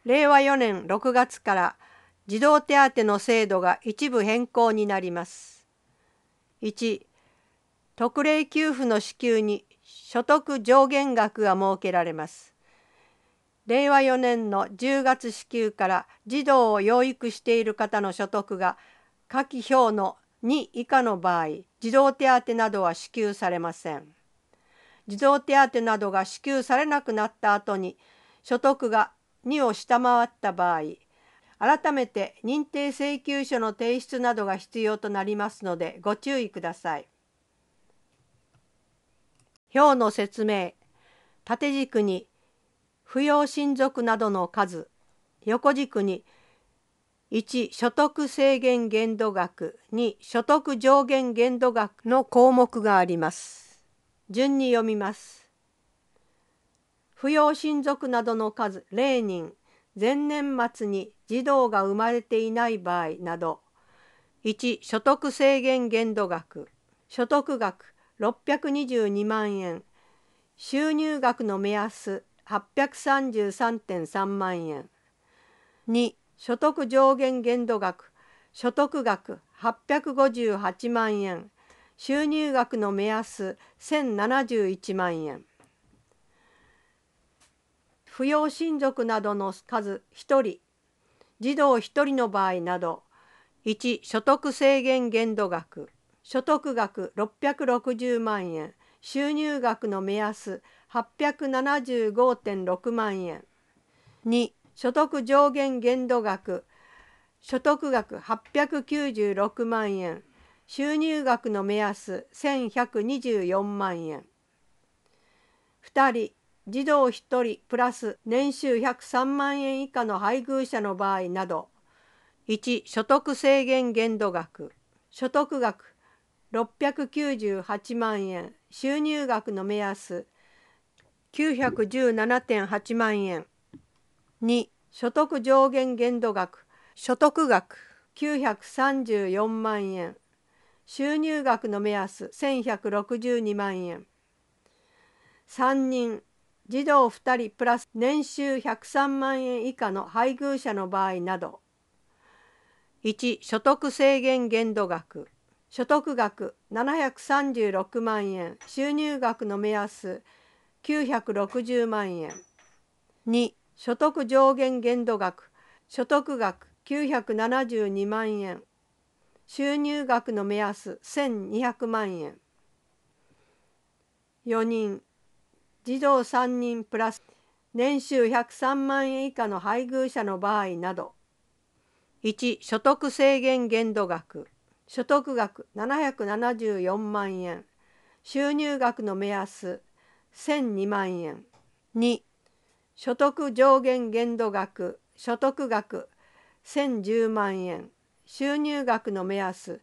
令和4年6月から児童手当の制度が一部変更になります。1、特例給付の支給に所得上限額が設けられます。令和4年の10月支給から児童を養育している方の所得が下記表の2以下の場合、児童手当などは支給されません。児童手当などが支給されなくなった後に所得が2を下回った場合、改めて認定請求書の提出などが必要となりますのでご注意ください。表の説明。縦軸に扶養親族などの数、横軸に1、所得制限限度額、2、所得上限限度額の項目があります。順に読みます。扶養親族などの数0人、前年末に児童が生まれていない場合など、1、所得制限限度額、所得額622万円、収入額の目安833.3万円。2、所得上限限度額、所得額858万円、収入額の目安1071万円。扶養親族などの数1人、児童1人の場合など、1、所得制限限度額、所得額660万円、収入額の目安875.6万円。2、所得上限限度額、所得額896万円、収入額の目安1124万円。2人、児童1人プラス年収103万円以下の配偶者の場合など、1、所得制限限度額、所得額698万円、収入額の目安917.8万円。2、所得上限限度額、所得額934万円、収入額の目安1162万円。3人、児童2人プラス年収103万円以下の配偶者の場合など、1、所得制限限度額、所得額736万円、収入額の目安960万円。2、所得上限限度額、所得額972万円、収入額の目安1200万円。4人、児童3人プラス年収103万円以下の配偶者の場合など、1、所得制限限度額、所得額774万円、収入額の目安1002万円。2、所得上限限度額、所得額1010万円、収入額の目安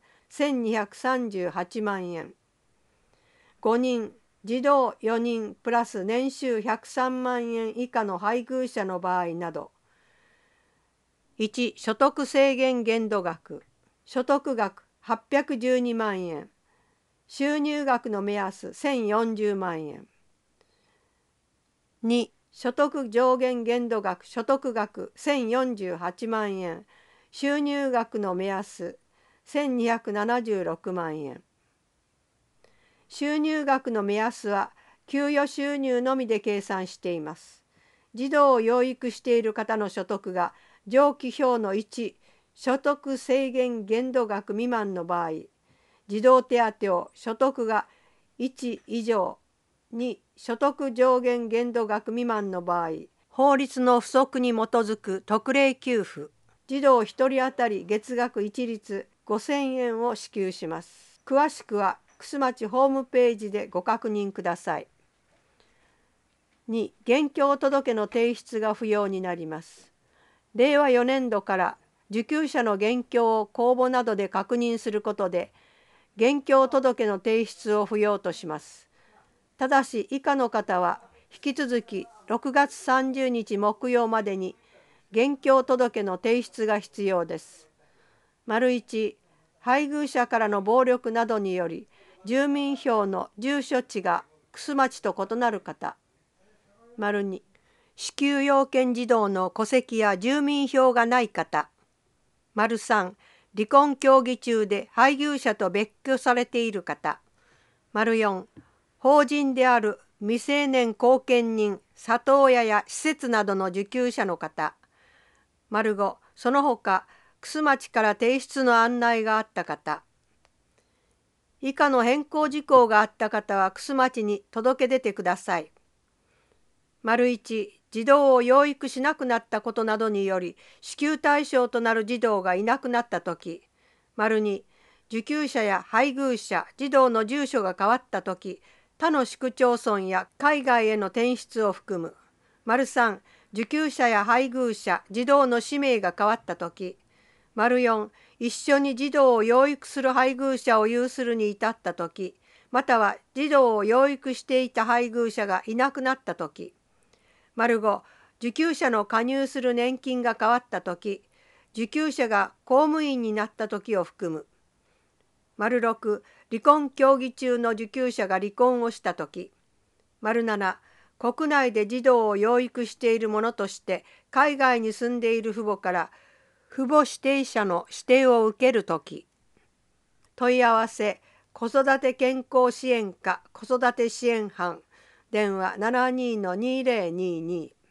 1238万円。5人、児童4人プラス年収103万円以下の配偶者の場合など、1、所得制限限度額、所得額812万円、収入額の目安1040万円。2、所得上限限度額、所得額1048万円、収入額の目安1276万円。収入額の目安は給与収入のみで計算しています。児童を養育している方の所得が上記表の1、所得制限限度額未満の場合、児童手当を所得が1以上、2、所得上限限度額未満の場合、法律の附則に基づく特例給付、児童1人当たり月額一律5000円を支給します。詳しくは玖珠町ホームページでご確認ください。2、現況届の提出が不要になります。令和4年度から受給者の現況を公募などで確認することで、現況届の提出を不要とします。ただし以下の方は引き続き6月30日木曜までに現況届の提出が必要です。1、配偶者からの暴力などにより住民票の住所地が玖珠町と異なる方。2、 支給要件児童の戸籍や住民票がない方。3、離婚協議中で配偶者と別居されている方。4、法人である未成年後見人、里親や施設などの受給者の方。5、その他、玖珠町から提出の案内があった方。以下の変更事項があった方は玖珠町に届け出てください。1、児童を養育しなくなったことなどにより支給対象となる児童がいなくなったとき。2、受給者や配偶者、児童の住所が変わったとき、他の市区町村や海外への転出を含む。3、受給者や配偶者、児童の氏名が変わったとき。4、一緒に児童を養育する配偶者を有するに至ったとき、または児童を養育していた配偶者がいなくなったとき。5、受給者の加入する年金が変わったとき、受給者が公務員になったときを含む。6、離婚協議中の受給者が離婚をしたとき。7、国内で児童を養育している者として海外に住んでいる父母から父母指定者の指定を受けるとき。問い合わせ、子育て健康支援課子育て支援班、電話72-2022